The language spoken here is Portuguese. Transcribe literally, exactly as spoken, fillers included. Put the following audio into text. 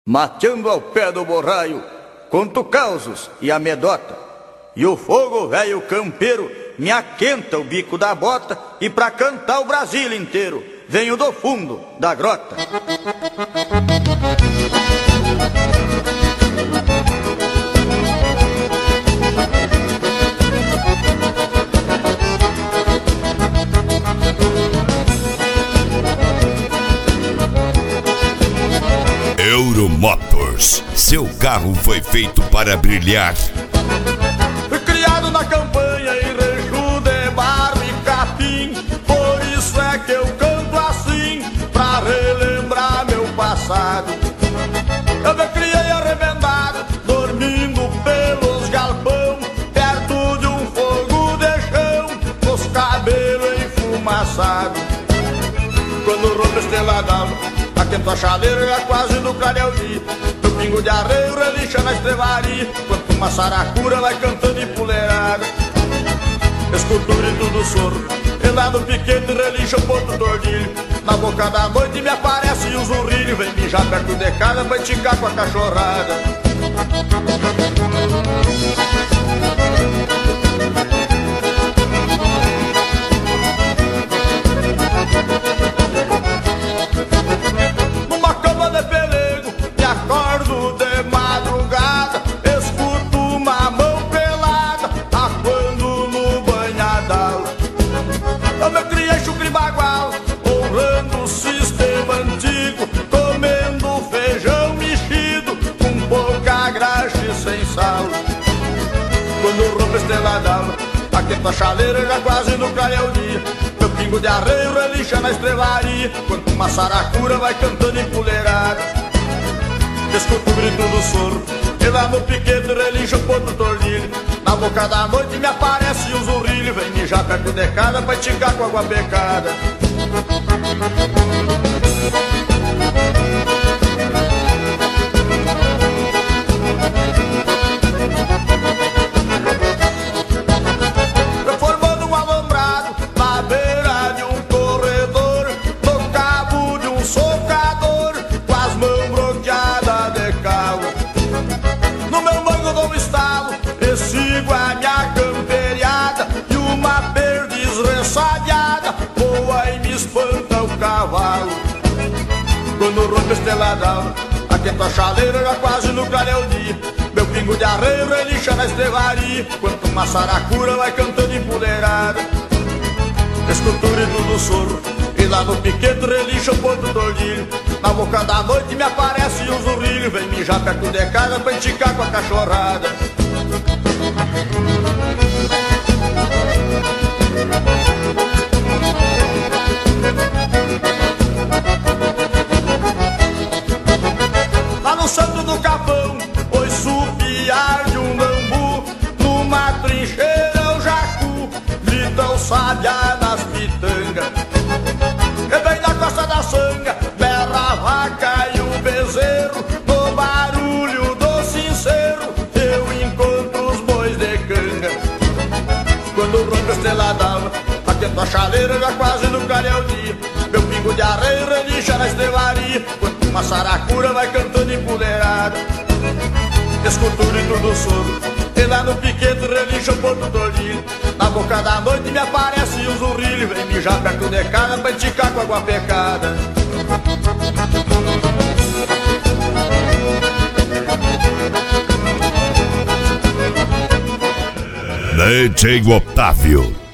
Mateando ao pé do borraio, conto causos e amedota. E o fogo velho campeiro me aquenta o bico da bota. E pra cantar o Brasil inteiro venho do fundo da grota. Euromotors, seu carro foi feito para brilhar. Fui criado na campanha em rancho de barro e capim. Por isso é que eu canto assim, pra relembrar meu passado. Eu me criei arrebentado, dormindo pelos galpão, perto de um fogo de chão, os cabelos enfumaçados. Quando rompe a estrela d'alva, aquento a chaleira já quase no clareio. Meu pingo de arreio relincha na estrevaria, quanto uma saracura vai cantando empoleirada. Escuto o grito do soro, e lá no piquete relincha o ponto do ordilho. Na boca da noite me aparece o zurrilho, vem mijar perto de casa pra esticar com a cachorrada. Honrando o sistema antigo, comendo feijão mexido, com pouca graxa e sem sal. Quando rompe a estrela d'alva, aquenta a chaleira já quase no clareio dia. Meu pingo de arreio relincha na estrevaria, quanto uma saracura vai cantando empoleirada. Escuto o grito do soro, e lá no piquete relincha o ponto do ordilho. Na boca da noite me aparece o zurrilho, vem mijar perto de casa pra esticar com água pecada. Formando um alambrado na beira de um corredor, no cabo de um socador, com as mãos bloqueadas de cal. No meu mango dou um estalo e sigo a minha camperiada, e uma perdiz ressabiada voa e me espanta o cavalo. Quando rompe a estrela d'alva, aquento a chaleira já quase no clareio dia. Meu pingo de arreio relincha na estrevaria, quanto uma saracura vai cantando empoleirada. Escuto o grito do soro, e lá no piquete relincha o ponto do ordilho. Na boca da noite me aparece o zurrilho, vem mijar perto de casa pra esticar com a cachorrada. Lá no centro do capão, ouço o piar de um bambu. Numa trincheira o jacu grita o sabiá das pitangas. E bem na costa da sanga berra a vaca e o bezerro. No barulho do sincero eu encontro os bois de canga. Quando rompe a estrela d'alva, aquento a chaleira já quase no clareio dia. Meu pingo de arreio relincha na estrevaria, quanto uma saracura vai cantando empoleirada. Escuto o grito do soro, e lá no piquete relincha o ponto do ordilho. Na boca da noite me aparece o zurrilho, vem mijar perto de casa pra esticar com água pecada. D J Otávio.